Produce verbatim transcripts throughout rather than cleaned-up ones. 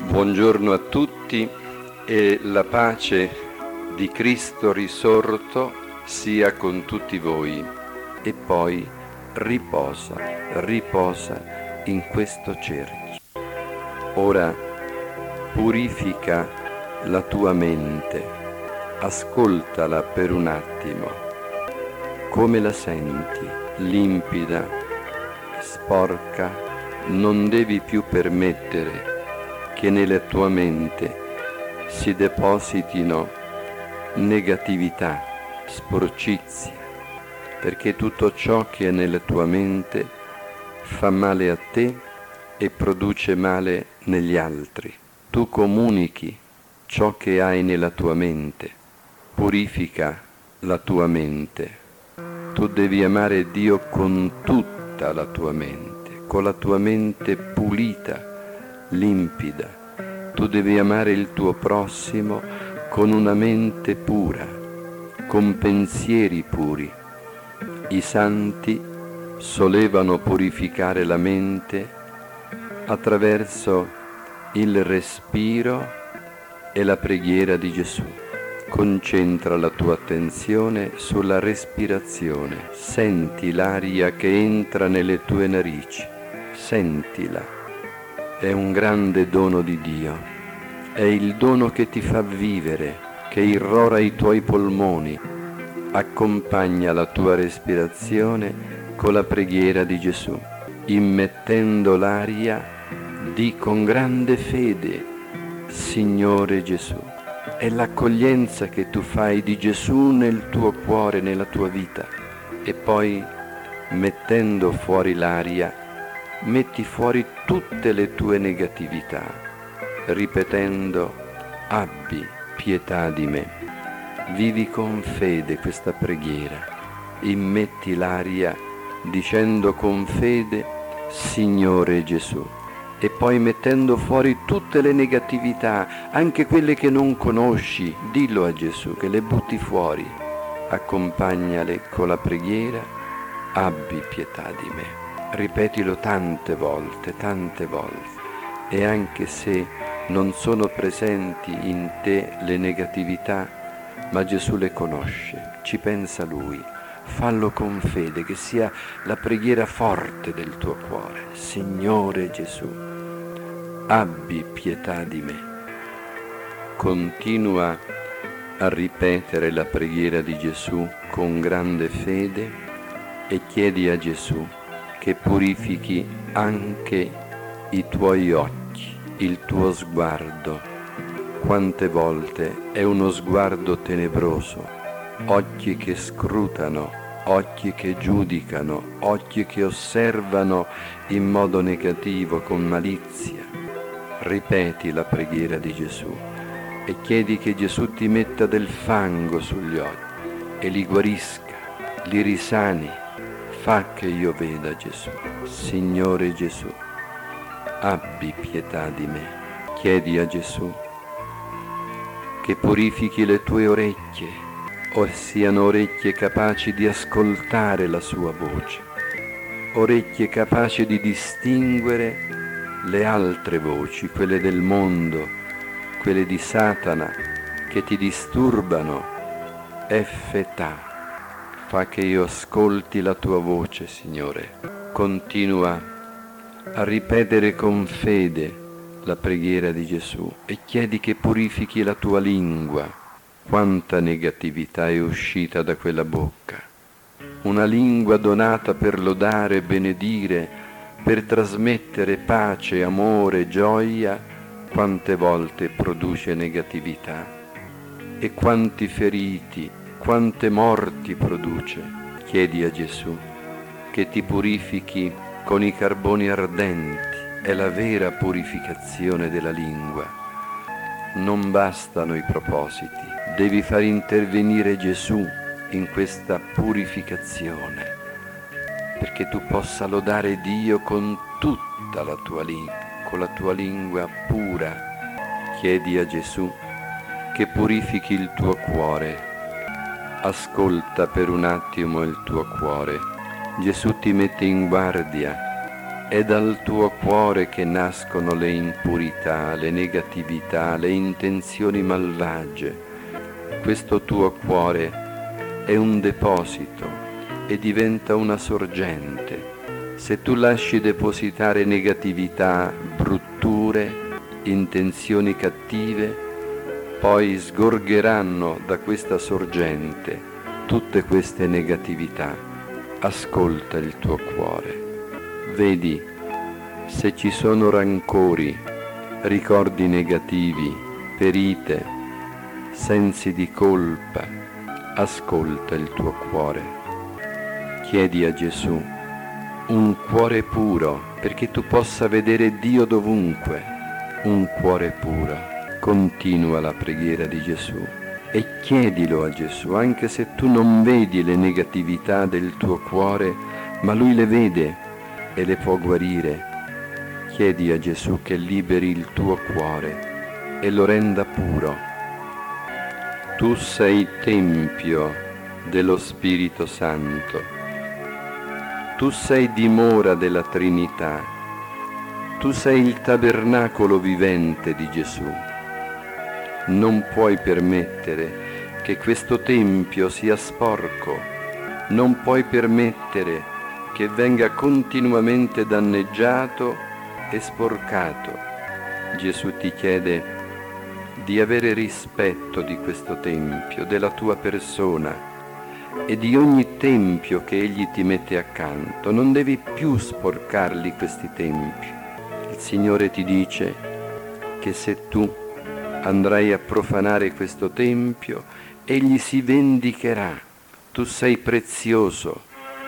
Buongiorno a tutti e la pace di Cristo risorto sia con tutti voi. E poi riposa, riposa in questo cerchio. Ora purifica la tua mente, ascoltala per un attimo. Come la senti? Limpida, sporca? Non devi più permettere che nella tua mente si depositino negatività, sporcizia, perché tutto ciò che è nella tua mente fa male a te e produce male negli altri. Tu comunichi ciò che hai nella tua mente, purifica la tua mente. Tu devi amare Dio con tutta la tua mente, con la tua mente pulita, limpida. Tu devi amare il tuo prossimo con una mente pura, con pensieri puri. I santi solevano purificare la mente attraverso il respiro e la preghiera di Gesù. Concentra la tua attenzione sulla respirazione. Senti l'aria che entra nelle tue narici. Sentila. È un grande dono di Dio, è il dono che ti fa vivere, che irrora i tuoi polmoni. Accompagna la tua respirazione con la preghiera di Gesù. Immettendo l'aria, di con grande fede, Signore Gesù. È l'accoglienza che tu fai di Gesù nel tuo cuore, nella tua vita. E poi, mettendo fuori l'aria, metti fuori tutte le tue negatività, ripetendo: abbi pietà di me. Vivi con fede questa preghiera, immetti l'aria dicendo con fede: Signore Gesù, e poi mettendo fuori tutte le negatività, anche quelle che non conosci, dillo a Gesù che le butti fuori, accompagnale con la preghiera: abbi pietà di me. Ripetilo tante volte, tante volte, e anche se non sono presenti in te le negatività, ma Gesù le conosce, ci pensa Lui, fallo con fede, che sia la preghiera forte del tuo cuore. Signore Gesù, abbi pietà di me. Continua a ripetere la preghiera di Gesù con grande fede e chiedi a Gesù che purifichi anche i tuoi occhi, il tuo sguardo. Quante volte è uno sguardo tenebroso, occhi che scrutano, occhi che giudicano, occhi che osservano in modo negativo, con malizia. Ripeti la preghiera di Gesù e chiedi che Gesù ti metta del fango sugli occhi e li guarisca, li risani. Fa che io veda Gesù. Signore Gesù, abbi pietà di me. Chiedi a Gesù che purifichi le tue orecchie, o siano orecchie capaci di ascoltare la sua voce, orecchie capaci di distinguere le altre voci, quelle del mondo, quelle di Satana, che ti disturbano. Effetà. Fa che io ascolti la tua voce, Signore. Continua a ripetere con fede la preghiera di Gesù e chiedi che purifichi la tua lingua. Quanta negatività è uscita da quella bocca. Una lingua donata per lodare, benedire, per trasmettere pace, amore, gioia, quante volte produce negatività. E quanti feriti, quante morti produce. Chiedi a Gesù che ti purifichi con i carboni ardenti. È la vera purificazione della lingua. Non bastano i propositi, devi far intervenire Gesù in questa purificazione, perché tu possa lodare Dio con tutta la tua lingua, con la tua lingua pura. Chiedi a Gesù che purifichi il tuo cuore. Ascolta per un attimo il tuo cuore. Gesù ti mette in guardia È dal tuo cuore che nascono le impurità, le negatività, le intenzioni malvagie. Questo tuo cuore è un deposito e diventa una sorgente. Se tu lasci depositare negatività, brutture, intenzioni cattive, poi sgorgeranno da questa sorgente tutte queste negatività. Ascolta il tuo cuore. Vedi se ci sono rancori, ricordi negativi, ferite, sensi di colpa. Ascolta il tuo cuore. Chiedi a Gesù un cuore puro, perché tu possa vedere Dio dovunque. Un cuore puro. Continua la preghiera di Gesù e chiedilo a Gesù, anche se tu non vedi le negatività del tuo cuore, ma Lui le vede e le può guarire. Chiedi a Gesù che liberi il tuo cuore e lo renda puro. Tu sei tempio dello Spirito Santo. Tu sei dimora della Trinità. Tu sei il tabernacolo vivente di Gesù. Non puoi permettere che questo tempio sia sporco. Non puoi permettere che venga continuamente danneggiato e sporcato. Gesù ti chiede di avere rispetto di questo tempio, della tua persona e di ogni tempio che Egli ti mette accanto. Non devi più sporcarli questi tempi. Il Signore ti dice che se tu andrai a profanare questo tempio, Egli si vendicherà. Tu sei prezioso.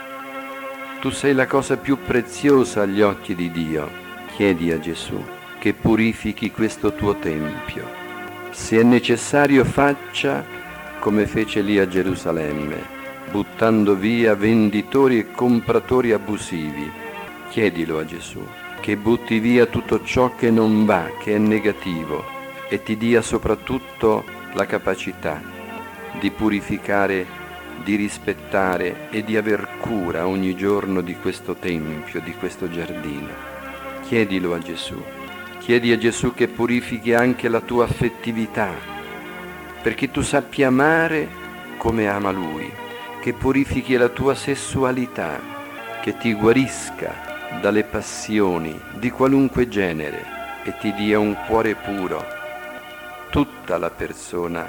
Tu sei la cosa più preziosa agli occhi di Dio. Chiedi a Gesù che purifichi questo tuo tempio. Se è necessario, faccia come fece lì a Gerusalemme, buttando via venditori e compratori abusivi. Chiedilo a Gesù che butti via tutto ciò che non va, che è negativo, e ti dia soprattutto la capacità di purificare, di rispettare e di aver cura ogni giorno di questo tempio, di questo giardino. Chiedilo a Gesù. Chiedi a Gesù che purifichi anche la tua affettività, perché tu sappia amare come ama Lui, che purifichi la tua sessualità, che ti guarisca dalle passioni di qualunque genere e ti dia un cuore puro, tutta la persona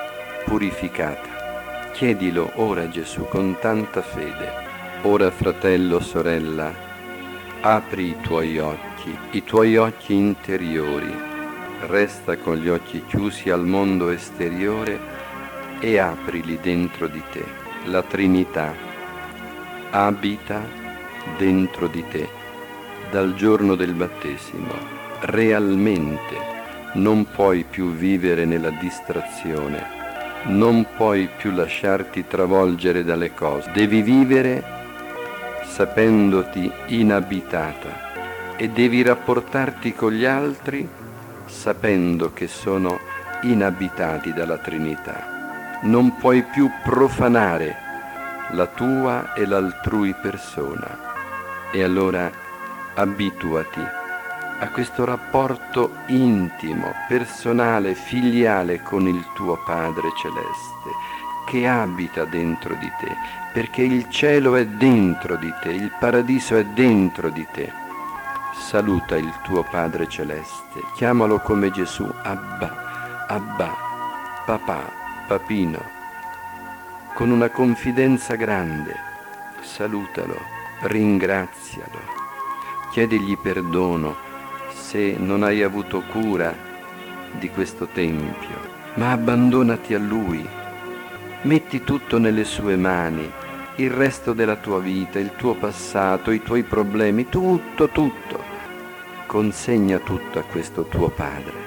purificata. Chiedilo ora, Gesù, con tanta fede. Ora, fratello, sorella, apri i tuoi occhi, i tuoi occhi interiori, resta con gli occhi chiusi al mondo esteriore e aprili dentro di te. La Trinità abita dentro di te dal giorno del battesimo. Realmente non puoi più vivere nella distrazione, non puoi più lasciarti travolgere dalle cose. Devi vivere sapendoti inabitata e devi rapportarti con gli altri sapendo che sono inabitati dalla Trinità. Non puoi più profanare la tua e l'altrui persona. E allora abituati a questo rapporto intimo, personale, filiale con il tuo Padre Celeste, che abita dentro di te, perché il cielo è dentro di te, il paradiso è dentro di te. Saluta il tuo Padre Celeste, chiamalo come Gesù, Abba, Abba, papà, papino, con una confidenza grande. Salutalo, ringrazialo, chiedigli perdono se non hai avuto cura di questo tempio, ma abbandonati a Lui, metti tutto nelle sue mani, il resto della tua vita, il tuo passato, i tuoi problemi, tutto, tutto, consegna tutto a questo tuo Padre.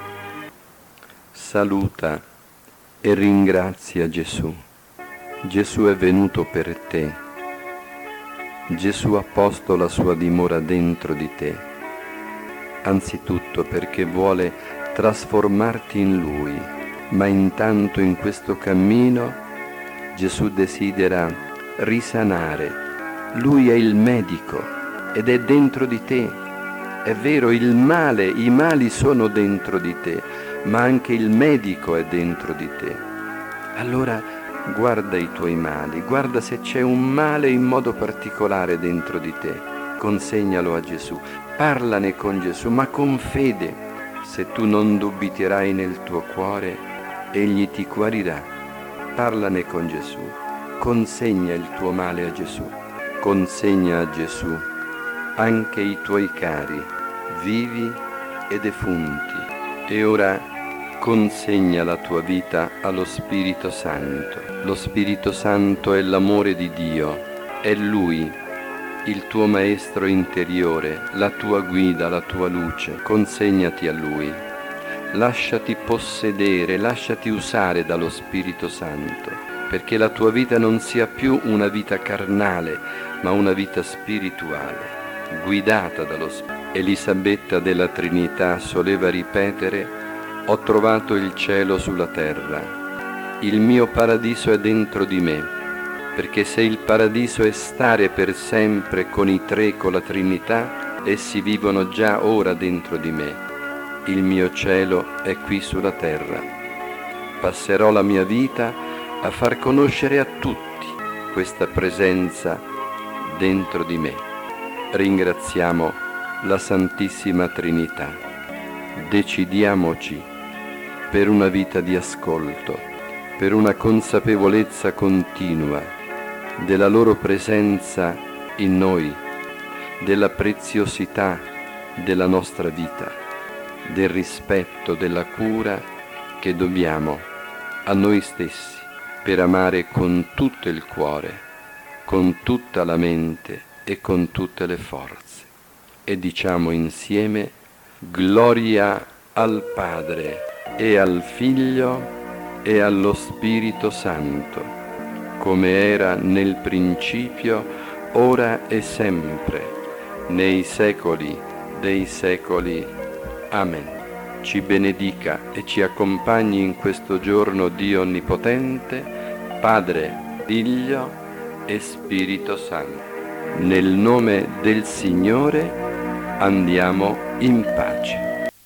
Saluta e ringrazia Gesù. Gesù è venuto per te. Gesù ha posto la sua dimora dentro di te. Anzitutto perché vuole trasformarti in Lui, ma intanto in questo cammino Gesù desidera risanare. Lui è il medico ed è dentro di te. È vero, il male, i mali sono dentro di te, ma anche il medico è dentro di te. Allora guarda i tuoi mali, guarda se c'è un male in modo particolare dentro di te, consegnalo a Gesù, parlane con Gesù, ma con fede. Se tu non dubiterai nel tuo cuore, Egli ti guarirà. Parlane con Gesù, consegna il tuo male a Gesù, consegna a Gesù anche i tuoi cari, vivi e defunti. E ora consegna la tua vita allo Spirito Santo. Lo Spirito Santo è l'amore di Dio, è Lui, il tuo maestro interiore, la tua guida, la tua luce. Consegnati a Lui. Lasciati possedere, lasciati usare dallo Spirito Santo, perché la tua vita non sia più una vita carnale, ma una vita spirituale, guidata dallo Spirito. Elisabetta della Trinità soleva ripetere: ho trovato il cielo sulla terra, il mio paradiso è dentro di me, perché se il paradiso è stare per sempre con i tre, con la Trinità, essi vivono già ora dentro di me. Il mio cielo è qui sulla terra. Passerò la mia vita a far conoscere a tutti questa presenza dentro di me. Ringraziamo la Santissima Trinità. Decidiamoci per una vita di ascolto, per una consapevolezza continua della loro presenza in noi, della preziosità della nostra vita, del rispetto, della cura che dobbiamo a noi stessi per amare con tutto il cuore, con tutta la mente e con tutte le forze. E diciamo insieme: gloria al Padre e al Figlio e allo Spirito Santo, come era nel principio, ora e sempre, nei secoli dei secoli. Amen. Ci benedica e ci accompagni in questo giorno Dio Onnipotente, Padre, Figlio e Spirito Santo. Nel nome del Signore andiamo in pace.